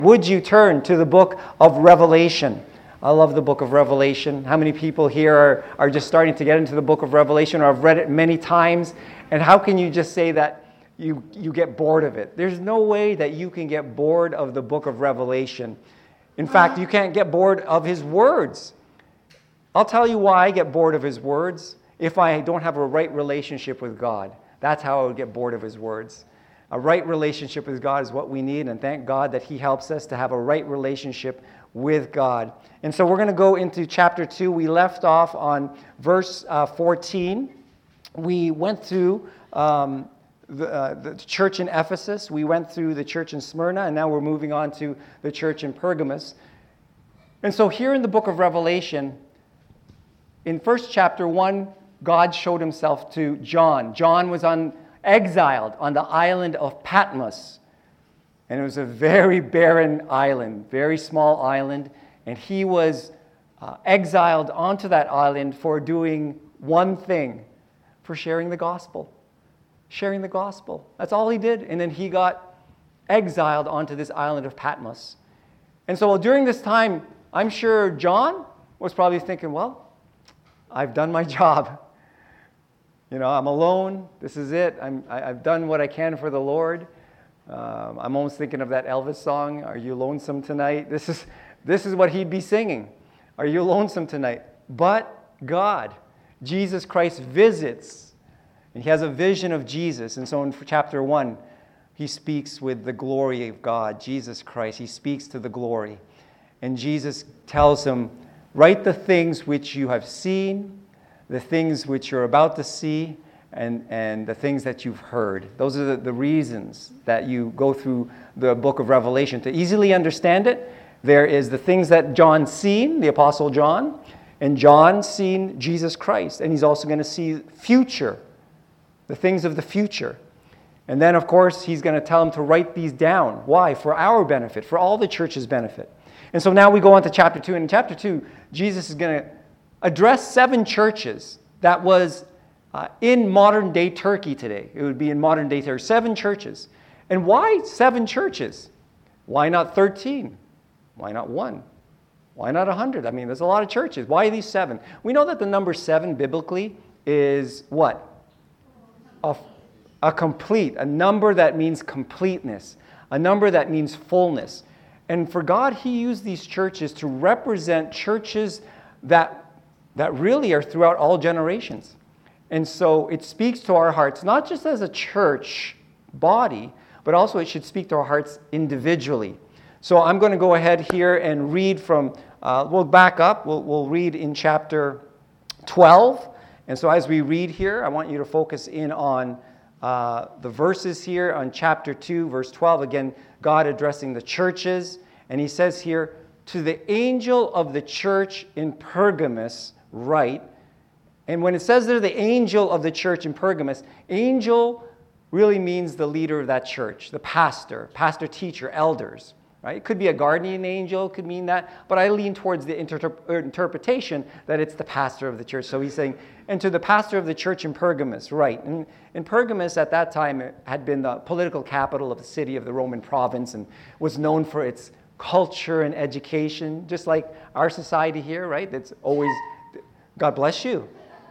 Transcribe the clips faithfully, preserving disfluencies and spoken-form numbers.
Would you turn to the book of Revelation? I love the book of Revelation. How many people here are, are just starting to get into the book of Revelation, or have read it many times? And how can you just say that you, you get bored of it? There's no way that you can get bored of the book of Revelation. In fact, you can't get bored of his words. I'll tell you why I get bored of his words. If I don't have a right relationship with God, that's how I would get bored of his words. A right relationship with God is what we need, and thank God that he helps us to have a right relationship with God. And so we're going to go into chapter two. We left off on verse uh, fourteen. We went through um, the, uh, the church in Ephesus. We went through the church in Smyrna, and now we're moving on to the church in Pergamos. And so here in the book of Revelation, in first chapter one, God showed himself to John. John was on exiled on the island of Patmos. And it was a very barren island, very small island. And he was uh, exiled onto that island for doing one thing, for sharing the gospel. Sharing the gospel. That's all he did. And then he got exiled onto this island of Patmos. And so during this time, I'm sure John was probably thinking, well, I've done my job. You know, I'm alone. This is it. I'm, I, I've done what I can for the Lord. Um, I'm almost thinking of that Elvis song, Are You Lonesome Tonight? This is, this is what he'd be singing. Are you lonesome tonight? But God, Jesus Christ visits. And he has a vision of Jesus. And so in chapter one, he speaks with the glory of God, Jesus Christ. He speaks to the glory. And Jesus tells him, write the things which you have seen, the things which you're about to see, and, and the things that you've heard. Those are the, the reasons that you go through the book of Revelation. To easily understand it, there is the things that John's seen, the Apostle John, and John's seen Jesus Christ. And he's also going to see future, the things of the future. And then, of course, he's going to tell him to write these down. Why? For our benefit, for all the church's benefit. And so now we go on to chapter two. And in chapter two, Jesus is going to address seven churches that was uh, in modern-day Turkey today. It would be in modern-day Turkey. Seven churches. And why seven churches? Why not thirteen? Why not one? Why not one hundred? I mean, there's a lot of churches. Why these seven? We know that the number seven biblically is what? A, a complete. A number that means completeness. A number that means fullness. And for God, he used these churches to represent churches that that really are throughout all generations. And so it speaks to our hearts, not just as a church body, but also it should speak to our hearts individually. So I'm going to go ahead here and read from, uh, we'll back up, we'll, we'll read in chapter twelve. And so as we read here, I want you to focus in on uh, the verses here on chapter two, verse twelve. Again, God addressing the churches. And he says here, to the angel of the church in Pergamos, write. And when it says there, the angel of the church in Pergamos, angel really means the leader of that church, the pastor, pastor, teacher, elders. Right? It could be a guardian angel, it could mean that, but I lean towards the inter- interpretation that it's the pastor of the church. So he's saying, and to the pastor of the church in Pergamos, right? And, and Pergamos at that time had been the political capital of the city of the Roman province and was known for its culture and education, just like our society here, right? It's always, God bless you.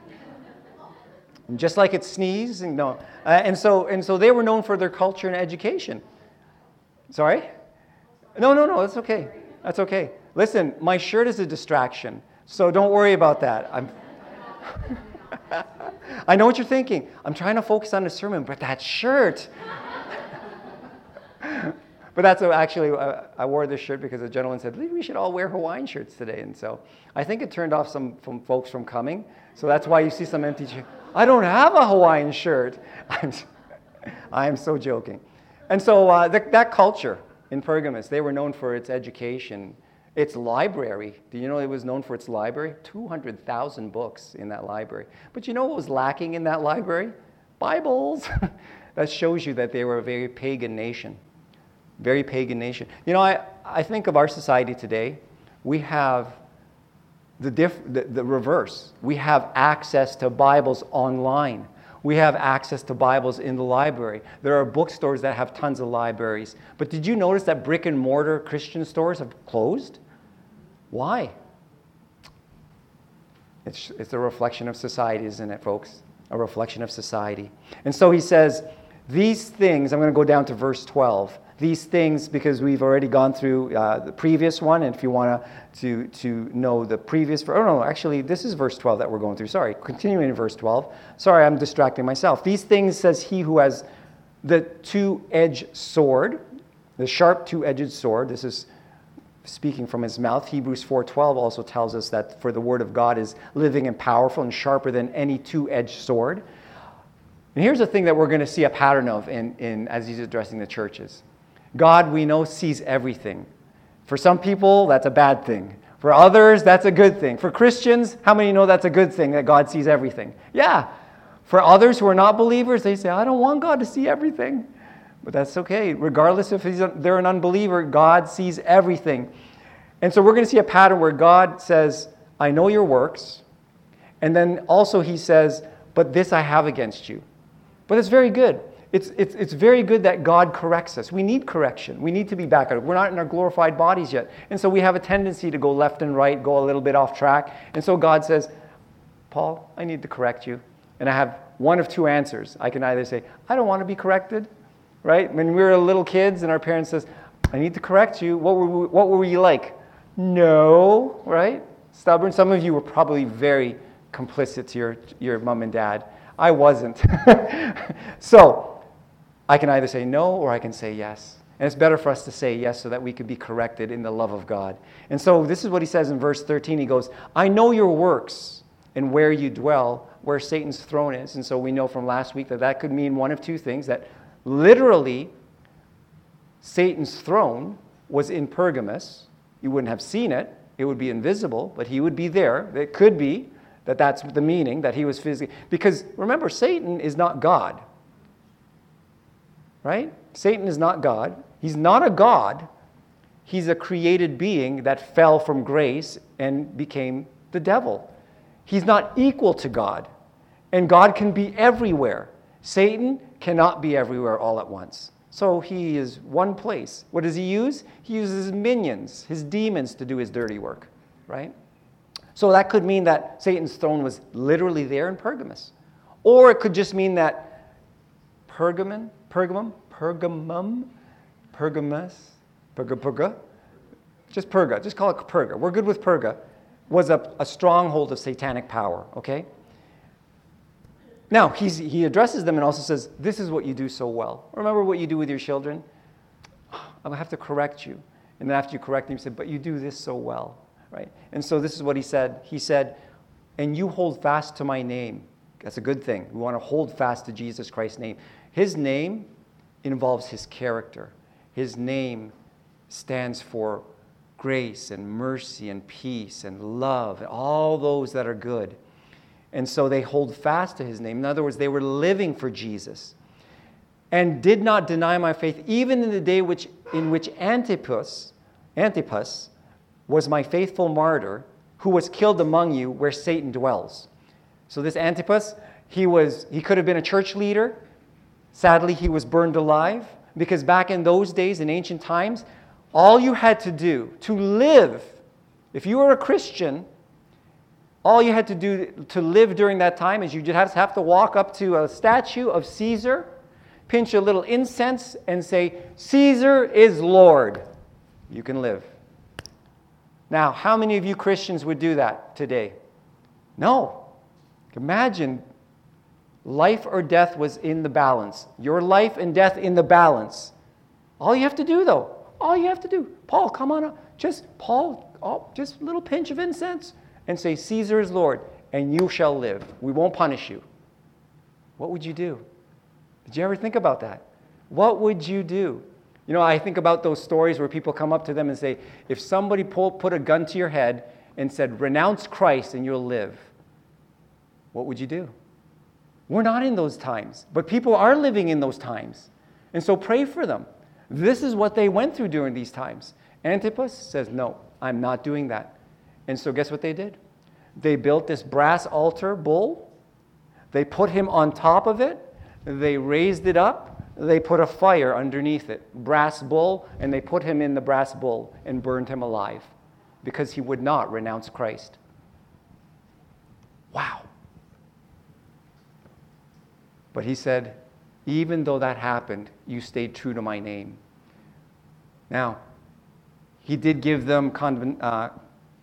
And just like it sneezes, and no, uh, and so and so they were known for their culture and education. Sorry? No, no, no, that's okay. That's okay. Listen, my shirt is a distraction, so don't worry about that. I'm. I know what you're thinking. I'm trying to focus on the sermon, but that shirt. But that's a, actually, uh, I wore this shirt because a gentleman said, we should all wear Hawaiian shirts today. And so I think it turned off some from folks from coming. So that's why you see some empty shirts. I don't have a Hawaiian shirt. I'm, I'm so joking. And so uh, the, that culture in Pergamos, they were known for its education, its library. Do you know it was known for its library? two hundred thousand books in that library. But you know what was lacking in that library? Bibles. That shows you that they were a very pagan nation. Very pagan nation. You know, I, I think of our society today, we have the, diff, the, the reverse. We have access to Bibles online. We have access to Bibles in the library. There are bookstores that have tons of libraries. But did you notice that brick and mortar Christian stores have closed? Why? It's, it's a reflection of society, isn't it, folks? A reflection of society. And so he says, these things, I'm going to go down to verse twelve. These things, because we've already gone through uh, the previous one, and if you want to to know the previous, oh no, actually, this is verse twelve that we're going through. Sorry, continuing in verse twelve. Sorry, I'm distracting myself. These things says he who has the two-edged sword, the sharp two-edged sword. This is speaking from his mouth. Hebrews four twelve also tells us that for the word of God is living and powerful and sharper than any two-edged sword. And here's the thing that we're going to see a pattern of in, in as he's addressing the churches. God, we know, sees everything. For some people, that's a bad thing. For others, that's a good thing. For Christians, how many know that's a good thing, that God sees everything? Yeah. For others who are not believers, they say, I don't want God to see everything. But that's okay. Regardless if he's a, they're an unbeliever, God sees everything. And so we're going to see a pattern where God says, I know your works. And then also he says, but this I have against you. But it's very good. It's, it's, it's very good that God corrects us. We need correction. We need to be back. We're not in our glorified bodies yet. And so we have a tendency to go left and right, go a little bit off track. And so God says, Paul, I need to correct you. And I have one of two answers. I can either say, I don't want to be corrected, right? When we were little kids and our parents says, I need to correct you. What were we, what were you like? No, right? Stubborn. Some of you were probably very complicit to your, your mom and dad. I wasn't. So I can either say no or I can say yes. And it's better for us to say yes so that we could be corrected in the love of God. And so this is what he says in verse thirteen. He goes, I know your works and where you dwell, where Satan's throne is. And so we know from last week that that could mean one of two things, that literally Satan's throne was in Pergamos. You wouldn't have seen it. It would be invisible, but he would be there. It could be that that's the meaning, that he was physically. Because remember, Satan is not God. Right? Satan is not God. He's not a God. He's a created being that fell from grace and became the devil. He's not equal to God. And God can be everywhere. Satan cannot be everywhere all at once. So he is one place. What does he use? He uses his minions, his demons, to do his dirty work. Right? So that could mean that Satan's throne was literally there in Pergamos. Or it could just mean that Pergamon, Pergamum, Pergamum, Pergamus, Perga, Perga, just Perga, just call it Perga. We're good with Perga, was a, a stronghold of satanic power, okay? Now, he's, he addresses them and also says, this is what you do so well. Remember what you do with your children? I have to correct you. And then after you correct them, you say, but you do this so well. Right? And so this is what he said. He said, and you hold fast to my name. That's a good thing. We want to hold fast to Jesus Christ's name. His name involves his character. His name stands for grace and mercy and peace and love and all those that are good. And so they hold fast to his name. In other words, they were living for Jesus and did not deny my faith, even in the day which in which Antipas, Antipas, was my faithful martyr, who was killed among you where Satan dwells. So this Antipas, he was he could have been a church leader. Sadly, he was burned alive, because back in those days, in ancient times, all you had to do to live, if you were a Christian, all you had to do to live during that time is you just have to walk up to a statue of Caesar, pinch a little incense, and say, Caesar is Lord. You can live. Now, how many of you Christians would do that today? No. Imagine life or death was in the balance. Your life and death in the balance. All you have to do, though, all you have to do, Paul, come on up. Just, Paul, oh, just a little pinch of incense and say, Caesar is Lord, and you shall live. We won't punish you. What would you do? Did you ever think about that? What would you do? You know, I think about those stories where people come up to them and say, if somebody pull, put a gun to your head and said, renounce Christ and you'll live, what would you do? We're not in those times, but people are living in those times. And so pray for them. This is what they went through during these times. Antipas says, no, I'm not doing that. And so guess what they did? They built this brass altar bull. They put him on top of it. They raised it up. They put a fire underneath it, brass bull, and they put him in the brass bull and burned him alive because he would not renounce Christ. Wow. But he said, even though that happened, you stayed true to my name. Now, he did give them, con- uh,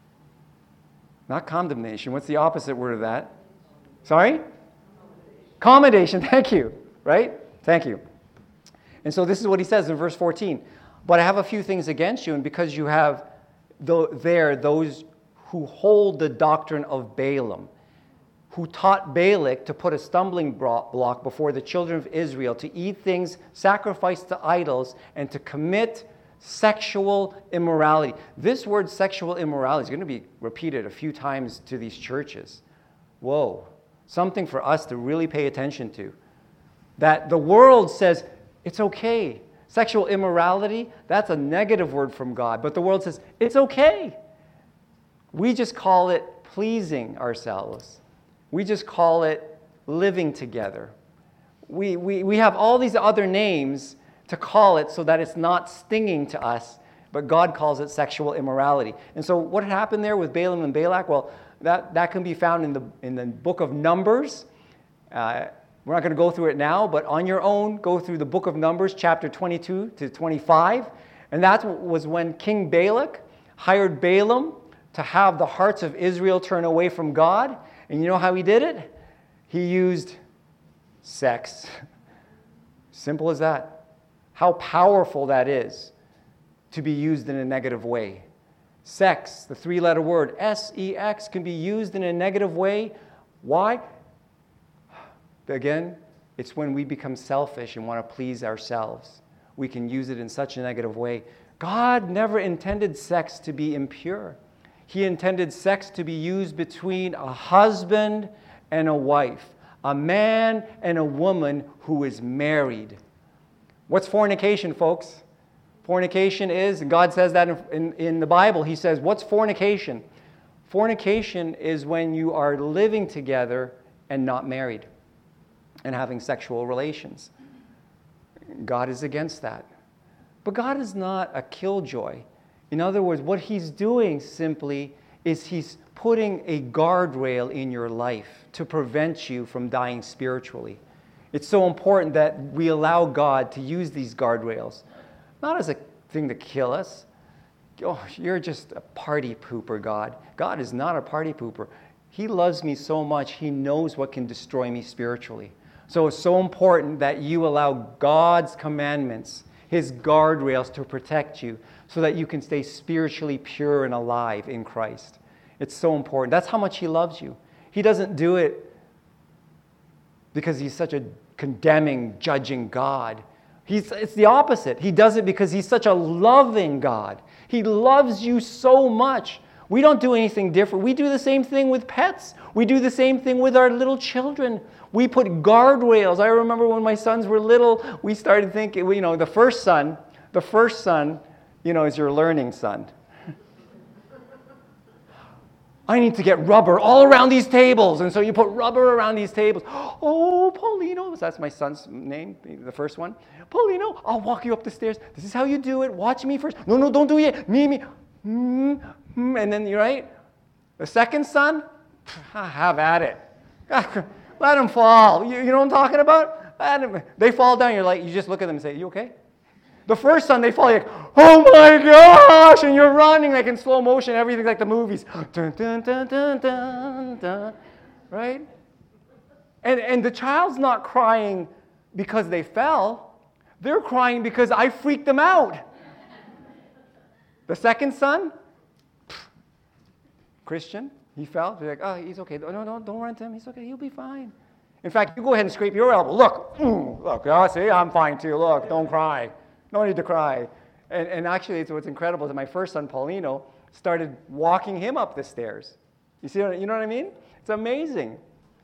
not condemnation, what's the opposite word of that? Sorry? Commendation, thank you, right? Thank you. And so this is what he says in verse fourteen. But I have a few things against you, and because you have th- there those who hold the doctrine of Balaam, who taught Balak to put a stumbling block before the children of Israel, to eat things sacrificed to idols, and to commit sexual immorality. This word sexual immorality is going to be repeated a few times to these churches. Whoa. Something for us to really pay attention to. That the world says, it's okay. Sexual immorality, that's a negative word from God. But the world says, it's okay. We just call it pleasing ourselves. We just call it living together. We, we, we have all these other names to call it so that it's not stinging to us, but God calls it sexual immorality. And so what happened there with Balaam and Balak? Well, that, that can be found in the, in the book of Numbers. Uh, we're not going to go through it now, but on your own, go through the book of Numbers, chapter twenty-two to twenty-five. And that was when King Balak hired Balaam to have the hearts of Israel turn away from God. And you know how he did it? He used sex. Simple as that. How powerful that is to be used in a negative way. Sex, the three-letter word, S E X, can be used in a negative way. Why? Again, it's when we become selfish and want to please ourselves. We can use it in such a negative way. God never intended sex to be impure. He intended sex to be used between a husband and a wife, a man and a woman who is married. What's fornication, folks? Fornication is, and God says that in, in, in the Bible, he says, what's fornication? Fornication is when you are living together and not married and having sexual relations. God is against that. But God is not a killjoy. In other words, what he's doing simply is he's putting a guardrail in your life to prevent you from dying spiritually. It's so important that we allow God to use these guardrails, not as a thing to kill us. Oh, you're just a party pooper, God. God is not a party pooper. He loves me so much, he knows what can destroy me spiritually. So it's so important that you allow God's commandments, his guardrails, to protect you so that you can stay spiritually pure and alive in Christ. It's so important. That's how much he loves you. He doesn't do it because he's such a condemning, judging God. He's, it's the opposite. He does it because he's such a loving God. He loves you so much. We don't do anything different. We do the same thing with pets. We do the same thing with our little children. We put guardrails. I remember when my sons were little, we started thinking, you know, the first son, the first son, you know, is your learning son. I need to get rubber all around these tables. And so you put rubber around these tables. Oh, Paulino, that's my son's name, the first one. Paulino, I'll walk you up the stairs. This is how you do it. Watch me first. No, no, don't do it. Me, me. Mm-hmm. And then, you're right. The second son, have at it. Let them fall. You, you know what I'm talking about? Let them, they fall down. You're like, you just look at them and say, you okay? The first son, they fall, you're like, oh my gosh, and you're running like in slow motion, everything like the movies. Dun, dun, dun, dun, dun, dun. Right? And, and the child's not crying because they fell. They're crying because I freaked them out. The second son, Christian, he fell. They're like, oh, he's okay. No, no, don't run to him. He's okay. He'll be fine. In fact, you go ahead and scrape your elbow. Look, mm, look, oh, see, I'm fine too. Look, don't cry. No need to cry. And, and actually, it's what's incredible is that my first son, Paulino, started walking him up the stairs. You see, what, you know what I mean? It's amazing.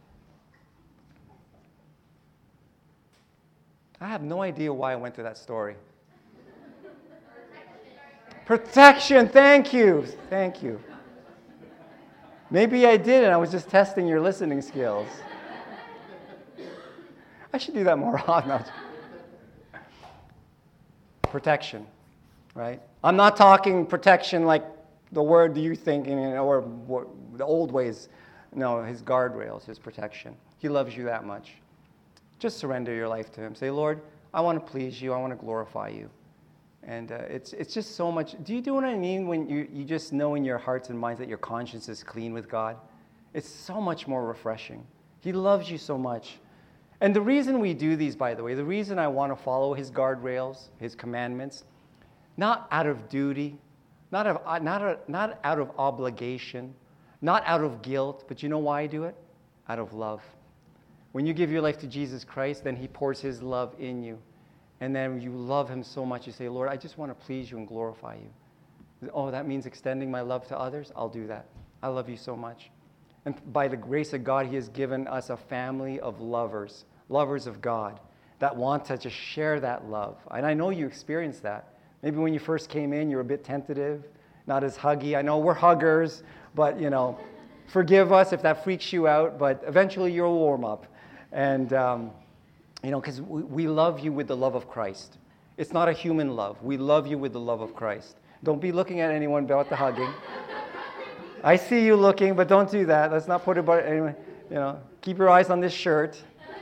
I have no idea why I went through that story. Protection, thank you. Thank you. Maybe I did, and I was just testing your listening skills. I should do that more often. Protection, right? I'm not talking protection like the word you think, you know, or, or the old ways. No, his guardrails, his protection. He loves you that much. Just surrender your life to him. Say, Lord, I want to please you. I want to glorify you. And uh, it's it's just so much. Do you do what I mean when you, you just know in your hearts and minds that your conscience is clean with God? It's so much more refreshing. He loves you so much. And the reason we do these, by the way, the reason I want to follow his guardrails, his commandments, not out of duty, not, of, not, a, not out of obligation, not out of guilt, but you know why I do it? Out of love. When you give your life to Jesus Christ, then he pours his love in you. And then you love him so much, you say, Lord, I just want to please you and glorify you. Oh, that means extending my love to others? I'll do that. I love you so much. And by the grace of God, he has given us a family of lovers, lovers of God, that want to just share that love. And I know you experienced that. Maybe when you first came in, you were a bit tentative, not as huggy. I know we're huggers, but, you know, forgive us if that freaks you out, but eventually you'll warm up. And, um, you know, because we, we love you with the love of Christ. It's not a human love. We love you with the love of Christ. Don't be looking at anyone about the hugging. I see you looking, but don't do that. Let's not put it about anyway. You know, keep your eyes on this shirt.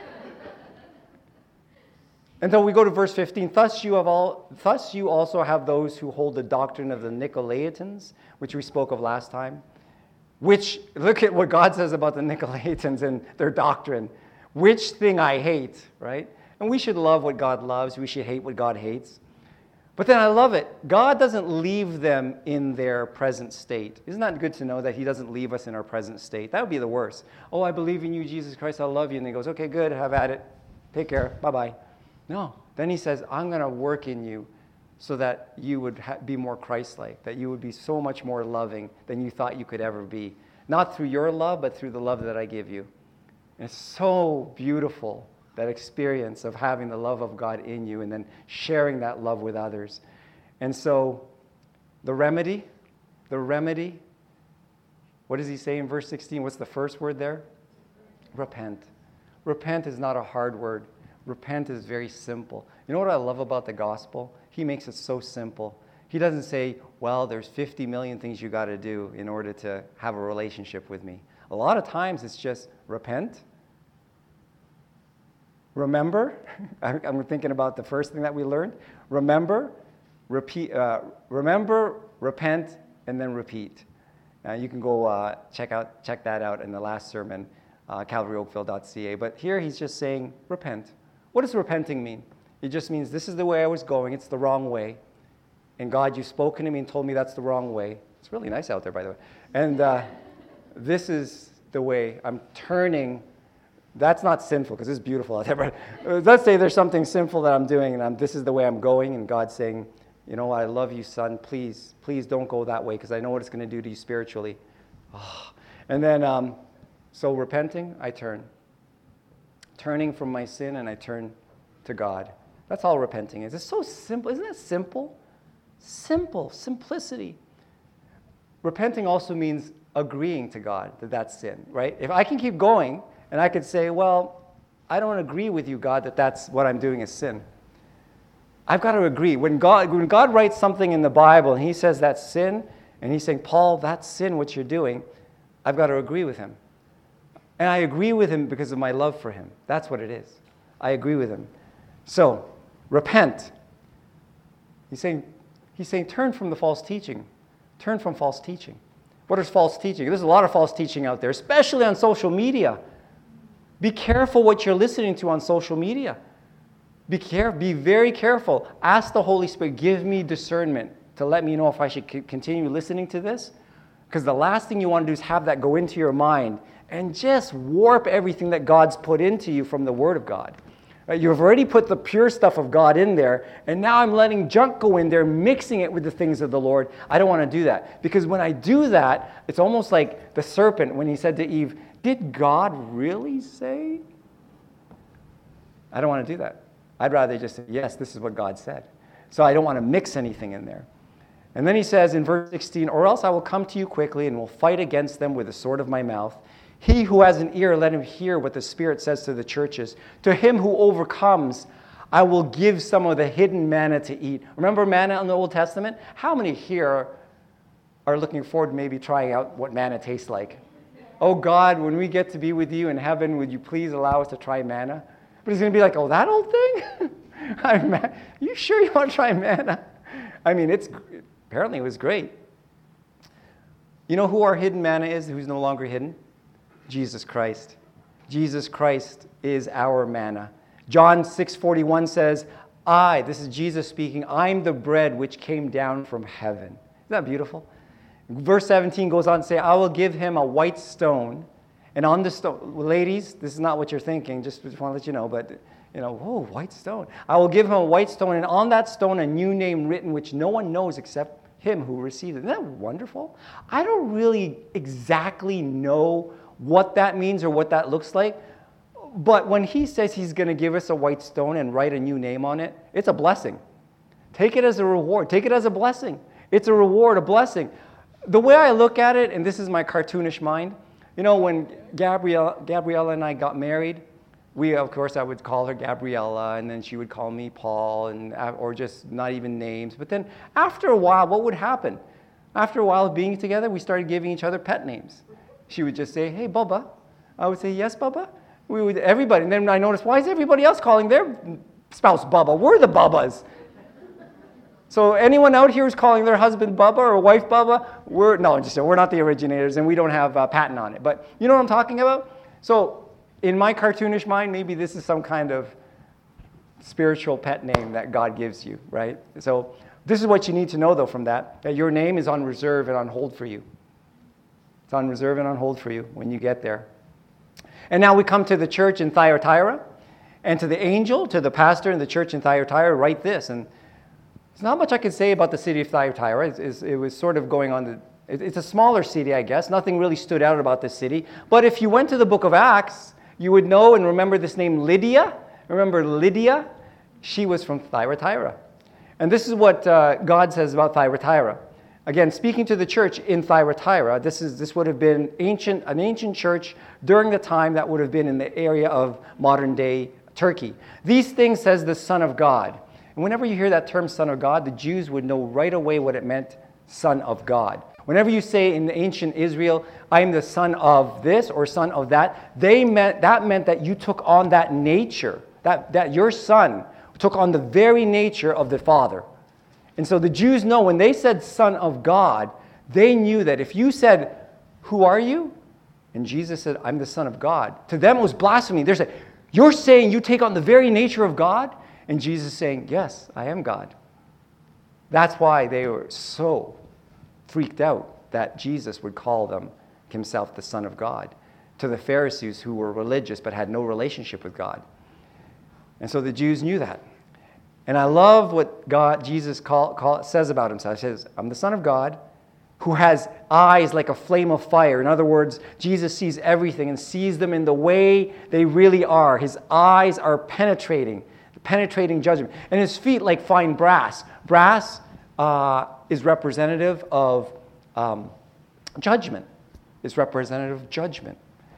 And then we go to verse fifteen. Thus you have all. Thus you also have those who hold the doctrine of the Nicolaitans, which we spoke of last time. Which, look at what God says about the Nicolaitans and their doctrine. Which thing I hate, right? And we should love what God loves. We should hate what God hates. But then I love it. God doesn't leave them in their present state. Isn't that good to know that he doesn't leave us in our present state? That would be the worst. Oh, I believe in you, Jesus Christ. I love you. And he goes, okay, good. Have at it. Take care. Bye-bye. No. Then he says, I'm going to work in you so that you would ha- be more Christ-like, that you would be so much more loving than you thought you could ever be. Not through your love, but through the love that I give you. And it's so beautiful, that experience of having the love of God in you and then sharing that love with others. And so the remedy, the remedy, what does he say in verse sixteen? What's the first word there? Repent. Repent is not a hard word. Repent is very simple. You know what I love about the gospel? He makes it so simple. He doesn't say, well, there's fifty million things you got to do in order to have a relationship with me. A lot of times it's just repent. Remember, I'm thinking about the first thing that we learned. Remember, repeat, uh, remember, repent, and then repeat. Uh, you can go uh, check out check that out in the last sermon, uh, calvary oakville dot c a. But here he's just saying, repent. What does repenting mean? It just means this is the way I was going. It's the wrong way. And God, you've spoken to me and told me that's the wrong way. It's really nice out there, by the way. And uh, this is the way I'm turning. That's not sinful, because it's beautiful out there. But let's say there's something sinful that I'm doing, and I'm, this is the way I'm going, and God's saying, you know what, I love you, son. Please, please don't go that way, because I know what it's going to do to you spiritually. Oh. And then, um, so repenting, I turn. Turning from my sin, and I turn to God. That's all repenting is. It's so simple. Isn't that simple? Simple. Simplicity. Repenting also means agreeing to God that that's sin, right? If I can keep going, and I could say, well, I don't agree with you, God, that that's what I'm doing is sin. I've got to agree. When God, when God writes something in the Bible and he says that's sin, and he's saying, Paul, that's sin, what you're doing, I've got to agree with him. And I agree with him because of my love for him. That's what it is. I agree with him. So, repent. He's saying, he's saying, turn from the false teaching. Turn from false teaching. What is false teaching? There's a lot of false teaching out there, especially on social media. Be careful what you're listening to on social media. Be careful. Be very careful. Ask the Holy Spirit, give me discernment to let me know if I should c- continue listening to this. Because the last thing you want to do is have that go into your mind and just warp everything that God's put into you from the Word of God. Right? You've already put the pure stuff of God in there, and now I'm letting junk go in there, mixing it with the things of the Lord. I don't want to do that. Because when I do that, it's almost like the serpent when he said to Eve, did God really say? I don't want to do that. I'd rather just say, yes, this is what God said. So I don't want to mix anything in there. And then he says in verse sixteen, or else I will come to you quickly and will fight against them with the sword of my mouth. He who has an ear, let him hear what the Spirit says to the churches. To him who overcomes, I will give some of the hidden manna to eat. Remember manna in the Old Testament? How many here are looking forward to maybe trying out what manna tastes like? Oh God, when we get to be with you in heaven, would you please allow us to try manna? But he's going to be like, oh, that old thing? Are you sure you want to try manna? I mean, it's apparently it was great. You know who our hidden manna is, who's no longer hidden? Jesus Christ. Jesus Christ is our manna. John six forty-one says, I, this is Jesus speaking, I'm the bread which came down from heaven. Isn't that beautiful? Verse seventeen goes on to say, I will give him a white stone, and on the stone, ladies, this is not what you're thinking, just, just want to let you know, but, you know, whoa, white stone. I will give him a white stone, and on that stone a new name written, which no one knows except him who received it. Isn't that wonderful? I don't really exactly know what that means or what that looks like, but when he says he's going to give us a white stone and write a new name on it, it's a blessing. Take it as a reward. Take it as a blessing. It's a reward, a blessing. The way I look at it, and this is my cartoonish mind, you know, when Gabrielle, Gabriella and I got married, we, of course, I would call her Gabriella, and then she would call me Paul, and or just not even names. But then after a while, what would happen? After a while of being together, we started giving each other pet names. She would just say, hey, Bubba. I would say, yes, Bubba. We would, everybody. And then I noticed, why is everybody else calling their spouse Bubba? We're the Bubbas. So anyone out here who's calling their husband Bubba or wife Bubba, we're, no, just we're not the originators, and we don't have a patent on it. But you know what I'm talking about? So in my cartoonish mind, maybe this is some kind of spiritual pet name that God gives you, right? So this is what you need to know, though, from that, that your name is on reserve and on hold for you. It's on reserve and on hold for you when you get there. And now we come to the church in Thyatira, and to the angel, to the pastor in the church in Thyatira, write this. And there's not much I can say about the city of Thyatira. It's, it's, it was sort of going on. The, it, it's a smaller city, I guess. Nothing really stood out about this city. But if you went to the book of Acts, you would know and remember this name Lydia. Remember Lydia? She was from Thyatira. And this is what uh, God says about Thyatira. Again, speaking to the church in Thyatira, this is this would have been ancient, an ancient church during the time that would have been in the area of modern-day Turkey. These things says the Son of God. And whenever you hear that term Son of God, the Jews would know right away what it meant, Son of God. Whenever you say in the ancient Israel, I am the son of this or son of that, they meant that meant that you took on that nature, that, that your son took on the very nature of the Father. And so the Jews know when they said Son of God, they knew that if you said, who are you? And Jesus said, I'm the Son of God. To them it was blasphemy. They're saying, you're saying you take on the very nature of God? And Jesus is saying, yes, I am God. That's why they were so freaked out that Jesus would call them himself the Son of God to the Pharisees who were religious but had no relationship with God. And so the Jews knew that. And I love what God, Jesus call, call, says about himself. He says, I'm the Son of God who has eyes like a flame of fire. In other words, Jesus sees everything and sees them in the way they really are. His eyes are penetrating, penetrating judgment. And his feet like fine brass. Brass uh, is representative of um, judgment. Is representative of judgment.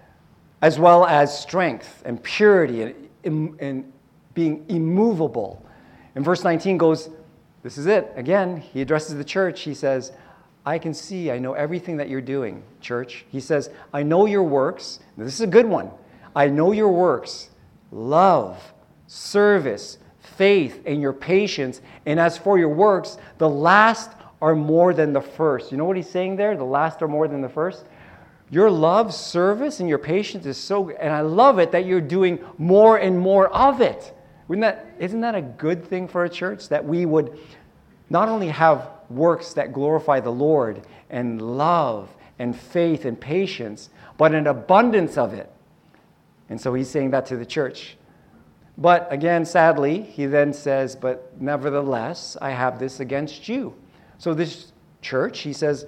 As well as strength and purity and, and being immovable. And verse nineteen goes, this is it. Again, he addresses the church. He says, I can see, I know everything that you're doing, church. He says, I know your works. Now, this is a good one. I know your works, love, service, faith, and your patience. And as for your works, the last are more than the first. You know what he's saying there? The last are more than the first. Your love, service, and your patience is so good. And I love it that you're doing more and more of it. Wouldn't that, isn't that a good thing for a church? That we would not only have works that glorify the Lord and love and faith and patience, but an abundance of it. And so he's saying that to the church. But again, sadly, he then says, but nevertheless, I have this against you. So this church, he says,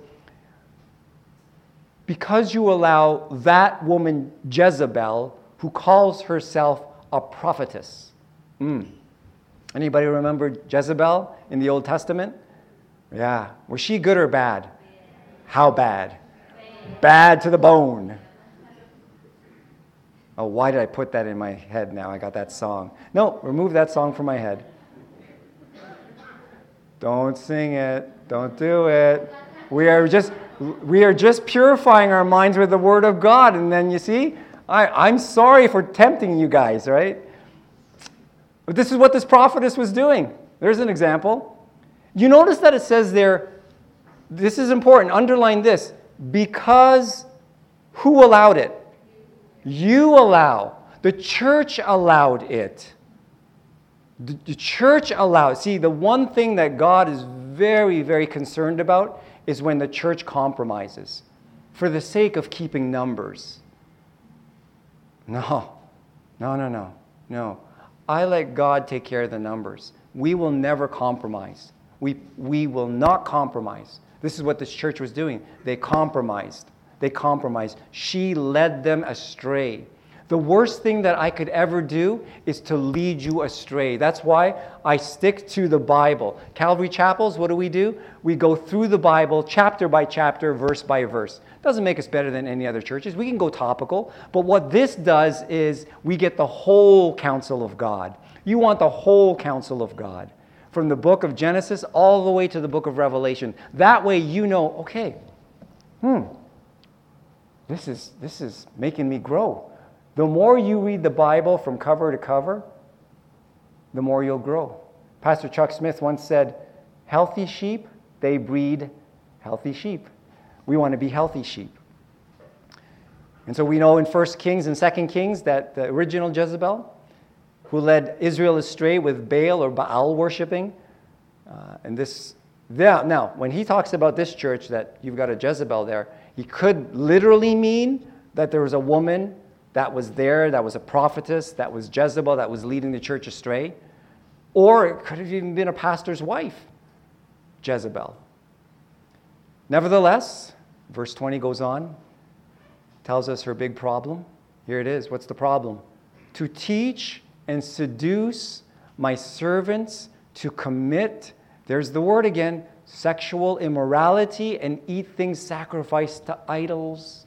because you allow that woman Jezebel, who calls herself a prophetess. Mm. Anybody remember Jezebel in the Old Testament? Yeah. Was she good or bad? How bad? Bad to the bone. Oh, why did I put that in my head now? I got that song. No, remove that song from my head. Don't sing it. Don't do it. We are just we are just purifying our minds with the Word of God. And then you see, I, I'm sorry for tempting you guys, right? But this is what this prophetess was doing. There's an example. You notice that it says there, this is important, underline this, because who allowed it? You allow. The church allowed it. The, the church allowed. See, the one thing that God is very, very concerned about is when the church compromises for the sake of keeping numbers. No, no, no, no, no. I let God take care of the numbers. We will never compromise. We, we will not compromise. This is what this church was doing. They compromised. They compromised. She led them astray. The worst thing that I could ever do is to lead you astray. That's why I stick to the Bible. Calvary Chapels, what do we do? We go through the Bible chapter by chapter, verse by verse. Doesn't make us better than any other churches. We can go topical. But what this does is we get the whole counsel of God. You want the whole counsel of God. From the book of Genesis all the way to the book of Revelation. That way you know, okay, hmm, this is, this is making me grow. The more you read the Bible from cover to cover, the more you'll grow. Pastor Chuck Smith once said, healthy sheep, they breed healthy sheep. We want to be healthy sheep. And so we know in First Kings and Second Kings that the original Jezebel, who led Israel astray with Baal or Baal worshiping, uh, and this, yeah, now, when he talks about this church, that you've got a Jezebel there, he could literally mean that there was a woman that was there, that was a prophetess, that was Jezebel, that was leading the church astray. Or it could have even been a pastor's wife, Jezebel. Nevertheless, verse twenty goes on, tells us her big problem. Here it is. What's the problem? To teach and seduce my servants to commit, there's the word again, sexual immorality and eat things sacrificed to idols.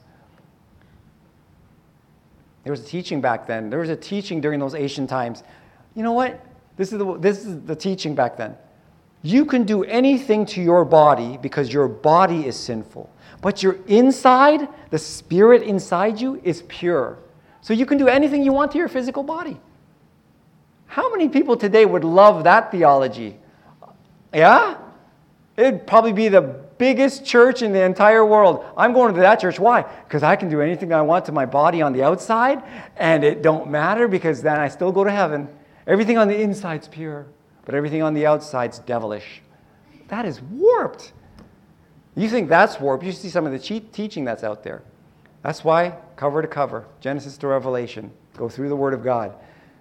There was a teaching back then. There was a teaching during those ancient times. You know what? This is the, this is the teaching back then. You can do anything to your body because your body is sinful. But your inside, the spirit inside you, is pure. So you can do anything you want to your physical body. How many people today would love that theology? Yeah? It'd probably be the biggest church in the entire world. I'm going to that church. Why? Because I can do anything I want to my body on the outside, and it don't matter because then I still go to heaven. Everything on the inside's pure, but everything on the outside's devilish. That is warped. You think that's warped. You see some of the cheat teaching that's out there. That's why, cover to cover, Genesis to Revelation, go through the Word of God.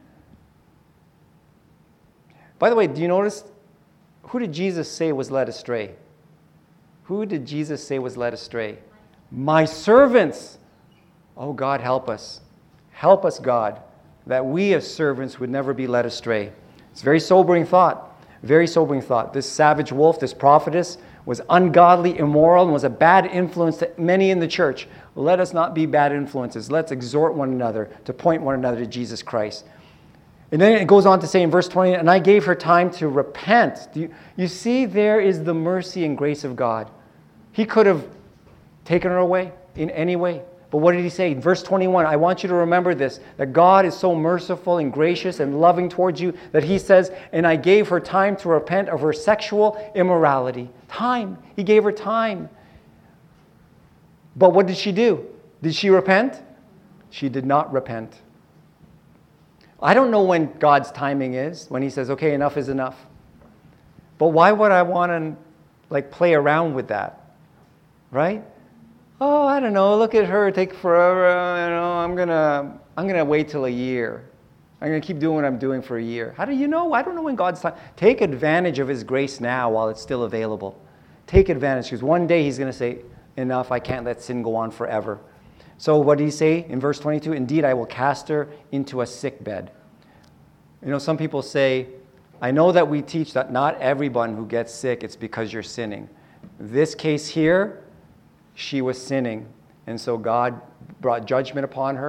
By the way, do you notice, who did Jesus say was led astray? Who did Jesus say was led astray? My servants. Oh, God, help us. Help us, God, that we as servants would never be led astray. It's a very sobering thought. Very sobering thought. This savage wolf, this prophetess, was ungodly, immoral, and was a bad influence to many in the church. Let us not be bad influences. Let's exhort one another to point one another to Jesus Christ. And then it goes on to say in verse twenty, and I gave her time to repent. Do you, you see, there is the mercy and grace of God. He could have taken her away in any way. But what did he say? In verse twenty-one, I want you to remember this, that God is so merciful and gracious and loving towards you that he says, and I gave her time to repent of her sexual immorality. Time. He gave her time. But what did she do? Did she repent? She did not repent. I don't know when God's timing is, when he says, okay, enough is enough. But why would I want to like play around with that? Right? Oh, I don't know, look at her, take forever, you know, I'm going to I'm gonna wait till a year. I'm going to keep doing what I'm doing for a year. How do you know? I don't know when God's time. Take advantage of his grace now while it's still available. Take advantage, because one day he's going to say, enough, I can't let sin go on forever. So what did he say in verse twenty-two? Indeed, I will cast her into a sick bed. You know, some people say, I know that we teach that not everyone who gets sick, it's because you're sinning. This case here, she was sinning. And so God brought judgment upon her,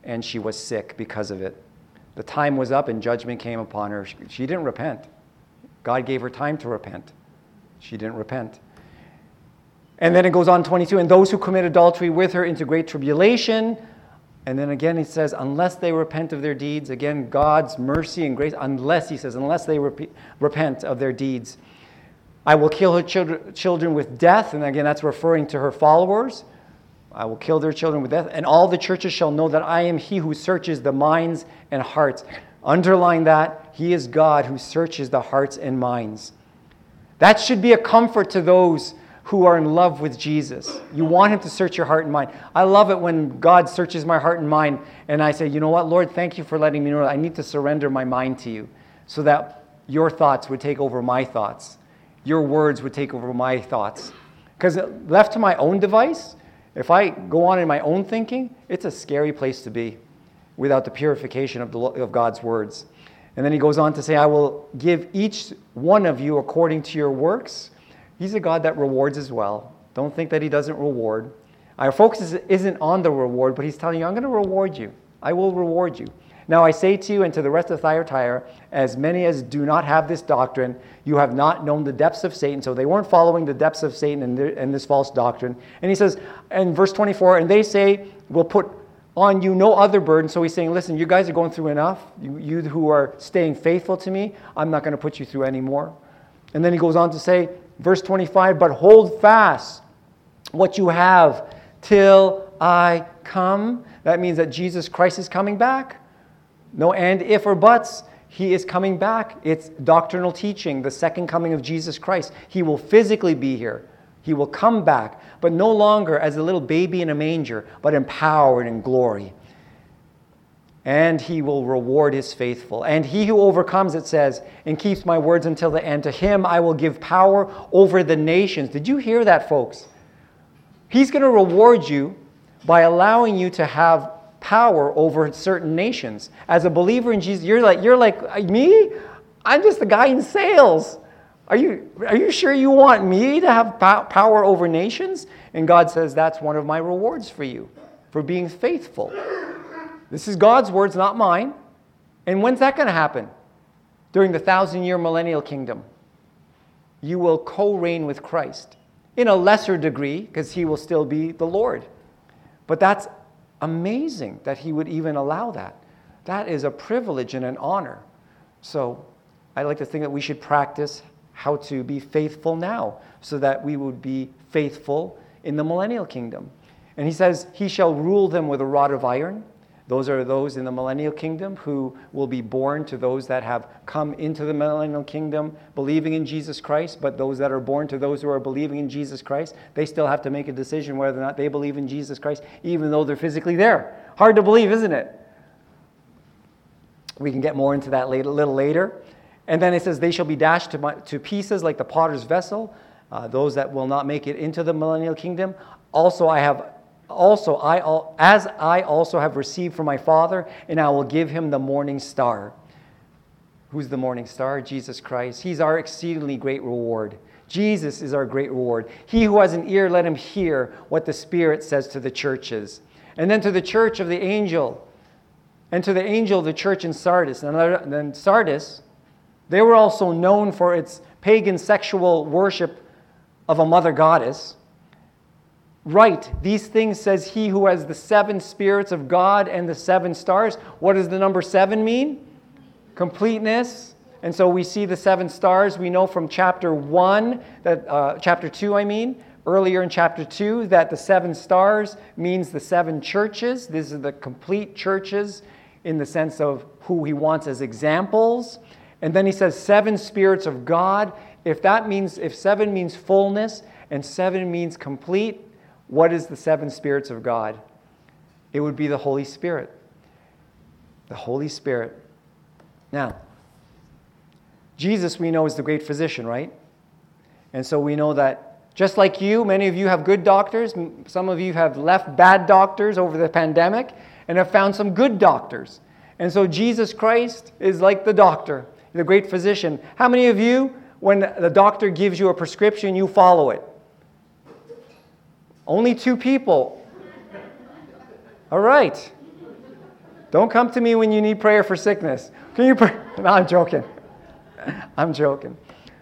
and she was sick because of it. The time was up and judgment came upon her. She, she didn't repent. God gave her time to repent. She didn't repent. And then it goes on, twenty-two, and those who commit adultery with her into great tribulation. And then again, he says, unless they repent of their deeds, again, God's mercy and grace, unless, he says, unless they rep- repent of their deeds, I will kill her children, children with death. And again, that's referring to her followers. I will kill their children with death. And all the churches shall know that I am he who searches the minds and hearts. Underline that. He is God who searches the hearts and minds. That should be a comfort to those who are in love with Jesus. You want him to search your heart and mind. I love it when God searches my heart and mind and I say, you know what, Lord, thank you for letting me know that I need to surrender my mind to you so that your thoughts would take over my thoughts. Your words would take over my thoughts. Because left to my own device, if I go on in my own thinking, it's a scary place to be without the purification of, the, of God's words. And then he goes on to say, I will give each one of you according to your works. He's a God that rewards as well. Don't think that he doesn't reward. Our focus isn't on the reward, but he's telling you, I'm going to reward you. I will reward you. Now I say to you and to the rest of Thyatira, as many as do not have this doctrine, you have not known the depths of Satan. So they weren't following the depths of Satan and, and this false doctrine. And he says, in verse twenty-four, and they say, we'll put on you no other burden. So he's saying, listen, you guys are going through enough. You, you who are staying faithful to me, I'm not going to put you through anymore. And then he goes on to say, verse twenty-five, but hold fast what you have till I come. That means that Jesus Christ is coming back. No and, if, or buts. He is coming back. It's doctrinal teaching, the second coming of Jesus Christ. He will physically be here. He will come back, but no longer as a little baby in a manger, but empowered in glory. And he will reward his faithful. And he who overcomes, it says, and keeps my words until the end, to him I will give power over the nations. Did you hear that, folks? He's going to reward you by allowing you to have power over certain nations. As a believer in Jesus, you're like, you're like, me? I'm just a guy in sales. Are you, are you sure you want me to have power over nations? And God says, that's one of my rewards for you, for being faithful. This is God's words, not mine. And when's that going to happen? During the thousand-year millennial kingdom. You will co-reign with Christ. In a lesser degree, because he will still be the Lord. But that's amazing that he would even allow that. That is a privilege and an honor. So I like to think that we should practice how to be faithful now so that we would be faithful in the millennial kingdom. And he says, he shall rule them with a rod of iron. Those are those in the millennial kingdom who will be born to those that have come into the millennial kingdom believing in Jesus Christ. But those that are born to those who are believing in Jesus Christ, they still have to make a decision whether or not they believe in Jesus Christ, even though they're physically there. Hard to believe, isn't it? We can get more into that later, a little later. And then it says, they shall be dashed to, my, to pieces like the potter's vessel. Uh, those that will not make it into the millennial kingdom. Also, I have Also, I as I also have received from my Father, and I will give him the morning star. Who's the morning star? Jesus Christ. He's our exceedingly great reward. Jesus is our great reward. He who has an ear, let him hear what the Spirit says to the churches. And then to the church of the angel, and to the angel of the church in Sardis. And then Sardis, they were also known for its pagan sexual worship of a mother goddess. Right, these things says he who has the seven spirits of God and the seven stars. What does the number seven mean? Completeness. And so we see the seven stars. We know from chapter one, that uh, chapter two, I mean, earlier in chapter two, that the seven stars means the seven churches. These are the complete churches in the sense of who he wants as examples. And then he says seven spirits of God. If that means, if seven means fullness and seven means complete, what is the seven spirits of God? It would be the Holy Spirit. The Holy Spirit. Now, Jesus, we know, is the great physician, right? And so we know that just like you, many of you have good doctors. Some of you have left bad doctors over the pandemic and have found some good doctors. And so Jesus Christ is like the doctor, the great physician. How many of you, when the doctor gives you a prescription, you follow it? Only two people. All right. Don't come to me when you need prayer for sickness. Can you pray? No, I'm joking. I'm joking.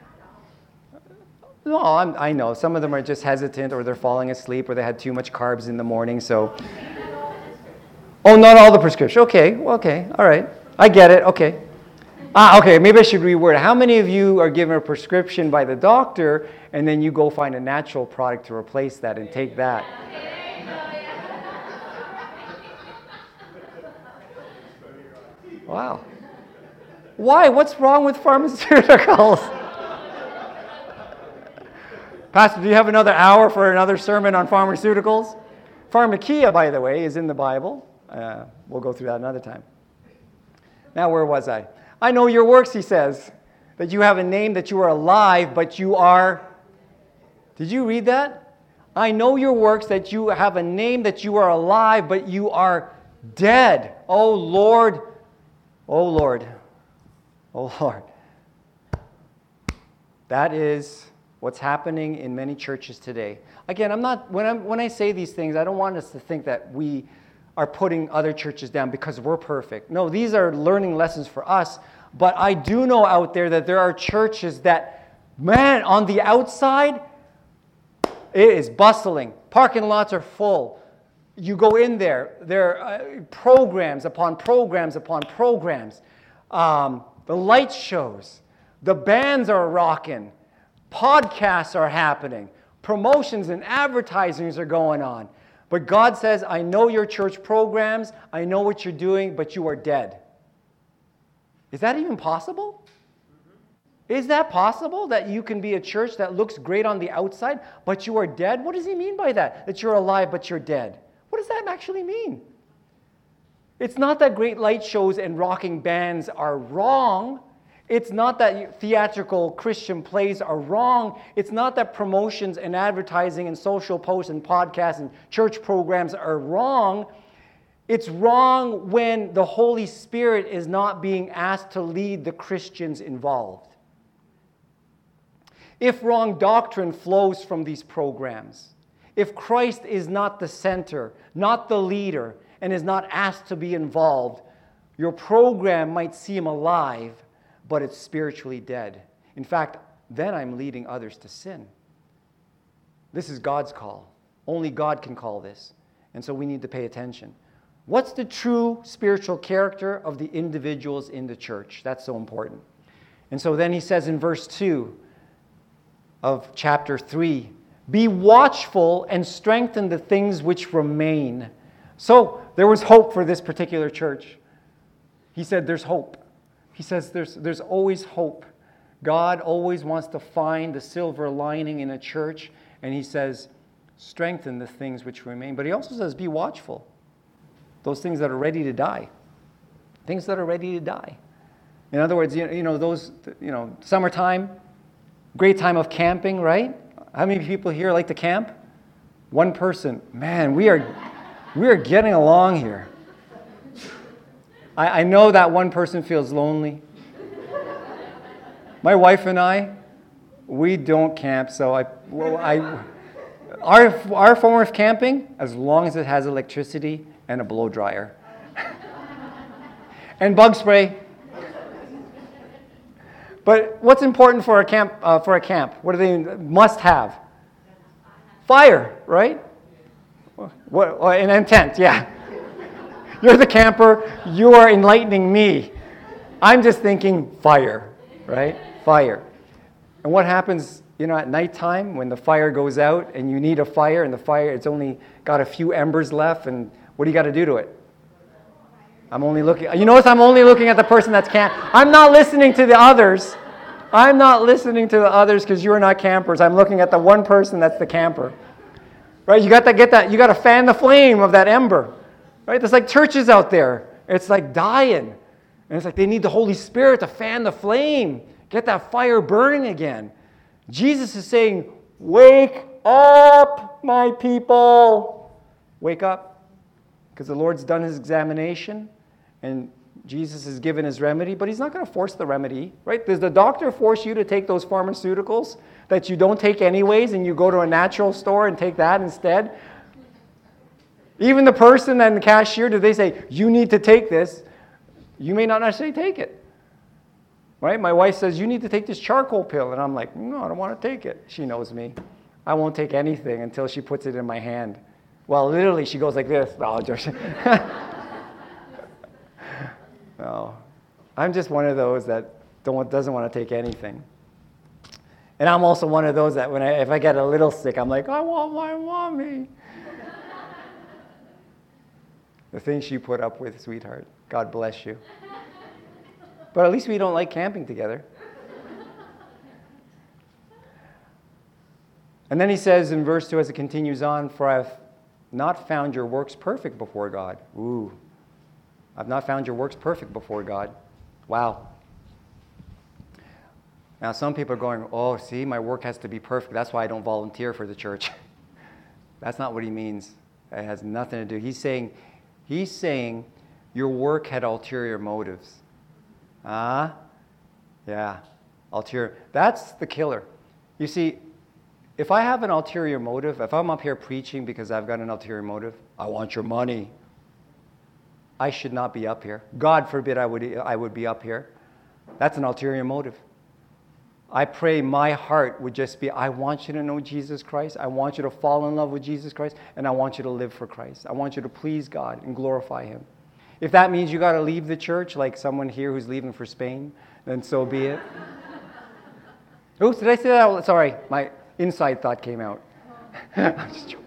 No, I'm, I know. Some of them are just hesitant, or they're falling asleep, or they had too much carbs in the morning. So, oh, not all the prescription. Okay, okay, all right. I get it. Okay. Ah, okay. Maybe I should reword it. How many of you are given a prescription by the doctor, and then you go find a natural product to replace that and take that? Wow. Why? What's wrong with pharmaceuticals? Pastor, do you have another hour for another sermon on pharmaceuticals? Pharmakia, by the way, is in the Bible. Uh, we'll go through that another time. Now, where was I? I know your works, he says, that you have a name, that you are alive, but you are... Did you read that? I know your works, that you have a name, that you are alive, but you are dead. Oh, Lord. Oh, Lord. Oh, Lord. That is what's happening in many churches today. Again, I'm not, when, I'm, when I say these things, I don't want us to think that we are putting other churches down because we're perfect. No, these are learning lessons for us. But I do know out there that there are churches that, man, on the outside, it is bustling. Parking lots are full. You go in there, there are uh, programs upon programs upon programs. Um, the light shows. The bands are rocking. Podcasts are happening. Promotions and advertisings are going on. But God says, I know your church programs. I know what you're doing, but you are dead. Is that even possible? Is that possible that you can be a church that looks great on the outside, but you are dead? What does he mean by that? That you're alive, but you're dead. What does that actually mean? It's not that great light shows and rocking bands are wrong. It's not that theatrical Christian plays are wrong. It's not that promotions and advertising and social posts and podcasts and church programs are wrong. It's wrong when the Holy Spirit is not being asked to lead the Christians involved. If wrong doctrine flows from these programs, if Christ is not the center, not the leader, and is not asked to be involved, your program might seem alive, but it's spiritually dead. In fact, then I'm leading others to sin. This is God's call. Only God can call this. And so we need to pay attention. What's the true spiritual character of the individuals in the church? That's so important. And so then he says in verse two of chapter three, be watchful and strengthen the things which remain. So there was hope for this particular church. He said there's hope. He says there's, there's always hope. God always wants to find the silver lining in a church. And he says, strengthen the things which remain. But he also says, be watchful. Those things that are ready to die. Things that are ready to die. In other words, you know, you know those, you know, summertime, great time of camping, right? How many people here like to camp? One person. Man, we are, we are getting along here. I, I know that one person feels lonely. My wife and I, we don't camp, so I, well, I, our, our form of camping, as long as it has electricity and a blow dryer. And bug spray. But what's important for a camp? Uh, for a camp, what do they must have? Fire, right? What? Well, an intent, yeah. You're the camper. You are enlightening me. I'm just thinking fire, right? Fire. And what happens, you know, at nighttime when the fire goes out and you need a fire and the fire, it's only got a few embers left, and what do you got to do to it? I'm only looking, you notice I'm only looking at the person that's camp. I'm not listening to the others. I'm not listening to the others because you're not campers. I'm looking at the one person that's the camper. Right? You got to get that, you got to fan the flame of that ember. Right? There's like churches out there. It's like dying. And it's like they need the Holy Spirit to fan the flame. Get that fire burning again. Jesus is saying, wake up, my people. Wake up. Because the Lord's done his examination. And Jesus has given his remedy. But he's not going to force the remedy. Right? Does the doctor force you to take those pharmaceuticals that you don't take anyways and you go to a natural store and take that instead? Even the person and the cashier, do they say, you need to take this? You may not necessarily take it. Right? My wife says, you need to take this charcoal pill. And I'm like, no, I don't want to take it. She knows me. I won't take anything until she puts it in my hand. Well, literally, she goes like this. No, just no. I'm just one of those that don't, doesn't want to take anything. And I'm also one of those that when I, if I get a little sick, I'm like, I want my mommy. The things she put up with, sweetheart. God bless you. But at least we don't like camping together. And then he says in verse two as it continues on, for I have not found your works perfect before God. Ooh. I've not found your works perfect before God. Wow. Now some people are going, oh, see, my work has to be perfect. That's why I don't volunteer for the church. That's not what he means. It has nothing to do. He's saying, he's saying your work had ulterior motives. Ah, uh, yeah, ulterior. That's the killer. You see, if I have an ulterior motive, if I'm up here preaching because I've got an ulterior motive, I want your money, I should not be up here. God forbid I would, I would be up here. That's an ulterior motive. I pray my heart would just be, I want you to know Jesus Christ. I want you to fall in love with Jesus Christ. And I want you to live for Christ. I want you to please God and glorify Him. If that means you got to leave the church, like someone here who's leaving for Spain, then so be it. Oops, did I say that? Sorry, my inside thought came out. I'm just joking.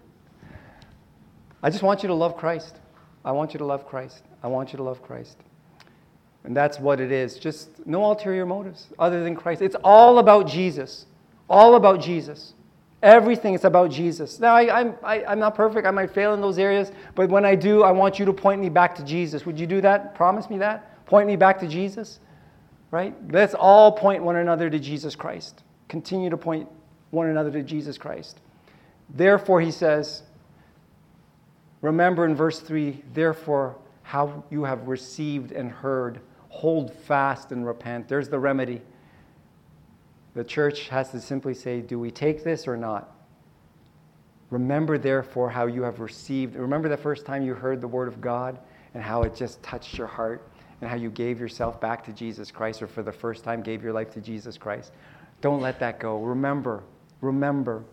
I just want you to love Christ. I want you to love Christ. I want you to love Christ. And that's what it is. Just no ulterior motives other than Christ. It's all about Jesus. All about Jesus. Everything is about Jesus. Now, I, I'm, I, I'm not perfect. I might fail in those areas. But when I do, I want you to point me back to Jesus. Would you do that? Promise me that? Point me back to Jesus? Right? Let's all point one another to Jesus Christ. Continue to point one another to Jesus Christ. Therefore, he says, remember in verse three, therefore, how you have received and heard, hold fast and repent. There's the remedy. The church has to simply say, do we take this or not? Remember, therefore, how you have received. Remember the first time you heard the word of God and how it just touched your heart and how you gave yourself back to Jesus Christ, or for the first time gave your life to Jesus Christ. Don't let that go. Remember, remember.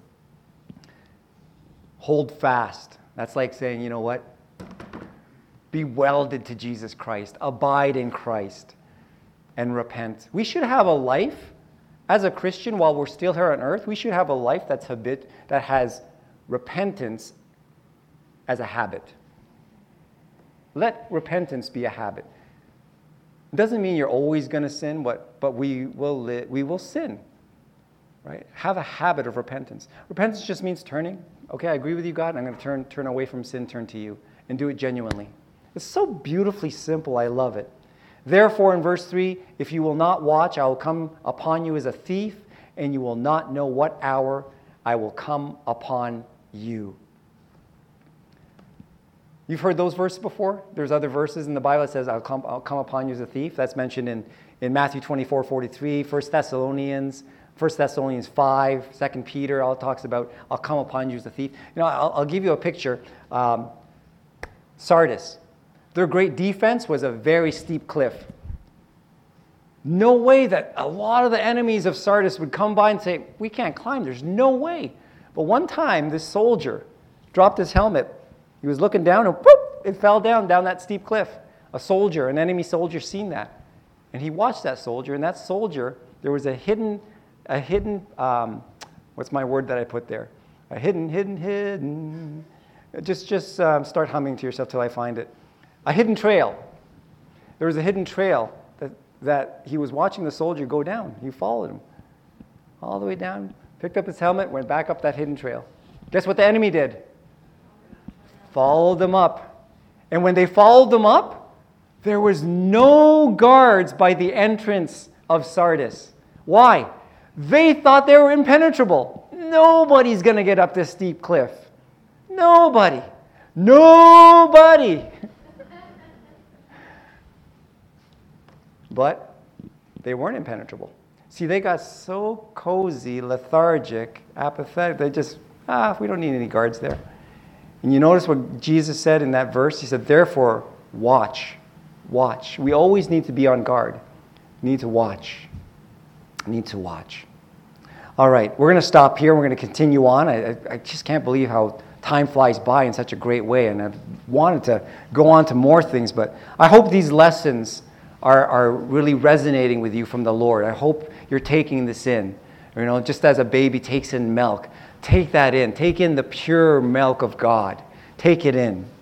Hold fast. That's like saying, you know what? Be welded to Jesus Christ. Abide in Christ and repent. We should have a life as a Christian while we're still here on earth. We should have a life that's habit that has repentance as a habit. Let repentance be a habit. It doesn't mean you're always going to sin, but, but we will li- we will sin. Right? Have a habit of repentance. Repentance just means turning. Okay, I agree with you, God. I'm going to turn turn away from sin, turn to you, and do it genuinely. It's so beautifully simple. I love it. Therefore, in verse three, if you will not watch, I will come upon you as a thief, and you will not know what hour I will come upon you. You've heard those verses before? There's other verses in the Bible that says, I'll come, I'll come upon you as a thief. That's mentioned in, in Matthew twenty-four forty-three, First Thessalonians, First Thessalonians five, Second Peter, all talks about, I'll come upon you as a thief. You know, I'll, I'll give you a picture. Um, Sardis. Their great defense was a very steep cliff. No way that a lot of the enemies of Sardis would come by and say, we can't climb. There's no way. But one time, this soldier dropped his helmet. He was looking down and whoop, it fell down, down that steep cliff. A soldier, an enemy soldier, seen that. And he watched that soldier, and that soldier, there was a hidden, a hidden, um, what's my word that I put there? A hidden, hidden, hidden. Just, just um, start humming to yourself till I find it. A hidden trail. There was a hidden trail that, that he was watching the soldier go down. He followed him all the way down, picked up his helmet, went back up that hidden trail. Guess what the enemy did? Followed them up. And when they followed them up, there was no guards by the entrance of Sardis. Why? They thought they were impenetrable. Nobody's going to get up this steep cliff. Nobody. Nobody. But they weren't impenetrable. See, they got so cozy, lethargic, apathetic. They just, ah, we don't need any guards there. And you notice what Jesus said in that verse? He said, therefore, watch. Watch. We always need to be on guard. We need to watch. We need to watch. All right, we're going to stop here. We're going to continue on. I, I just can't believe how time flies by in such a great way. And I've wanted to go on to more things, but I hope these lessons are, are really resonating with you from the Lord. I hope you're taking this in. You know, just as a baby takes in milk, take that in. Take in the pure milk of God. Take it in.